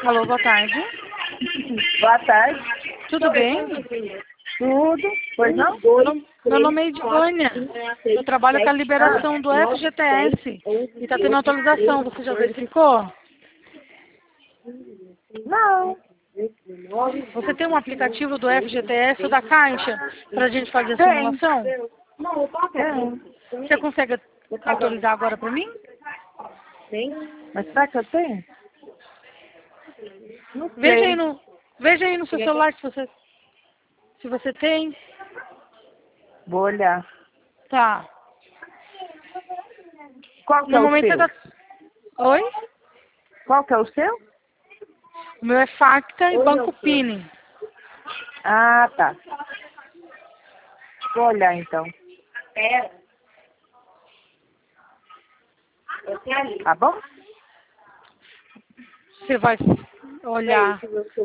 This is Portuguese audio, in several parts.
Alô, boa tarde. Boa tarde. Tudo bem? Tudo? Pois não? Meu nome é Edivânia. Eu trabalho com a liberação do FGTS e está tendo atualização. Você já verificou? Não. Você tem um aplicativo do FGTS ou da Caixa para a gente fazer a Tem. simulação? Tem. Você consegue autorizar agora para mim? Mas será que eu tenho? Não sei. Veja aí no seu celular se você tem. Vou olhar. Tá. Qual que No é o momento seu? você tá... Oi? Qual que é o seu? O meu é Facta e Banco Pini. Ah, tá. Vou olhar então. Tá bom? Você vai olhar.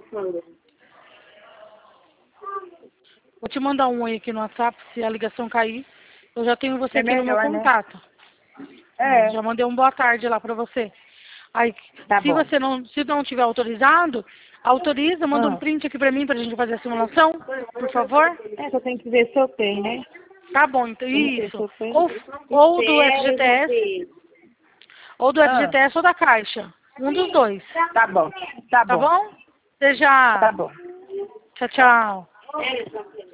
Vou te mandar um oi aqui no WhatsApp, se a ligação cair. Eu já tenho você É aqui no meu melhor, né? contato. É. Já mandei um boa tarde lá pra você. Aí, Tá se bom. você não tiver autorizado, autoriza, manda um Ah. print aqui pra mim pra gente fazer a simulação, por favor. É que eu tenho que ver se eu tenho, né? Tá bom, então Vamos ver se isso. eu tenho. Ou do FGTS, ou do Ah. FGTS ou da Caixa. Um dos dois. Tá bom. Tá Tá bom. bom? Seja. Tá bom. Tchau, tchau.